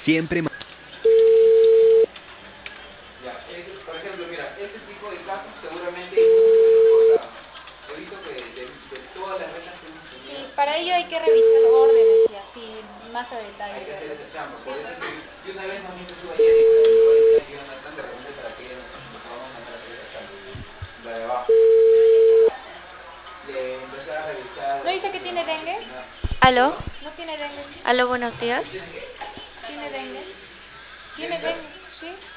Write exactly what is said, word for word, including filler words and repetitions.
Siempre ma- Ya, ese, por ejemplo, mira, ese tipo de casos seguramente hay muchos que nos cortaron. He visto que de, de todas las rentas que hemos Sí, tenido, para ello hay que revisar órdenes y así, más a detalle hay que hacer verlo. esa chamba. Sí, Por eso es pues. que yo una vez más bien te subo ayer y dije, le voy a decir a Jonathan de repente para que ella nos, nos podamos mandar a hacer esa chamba. La de abajo. Le empecé a revisar ¿No de dice que repente la tiene mano, dengue? nada. Aló, ¿Perdón? ¿No tiene dengue? aló, buenos días. ¿Tiene qué? ¿Tiene dengue? ¿Tiene ¿Jennifer? dengue? ¿Sí?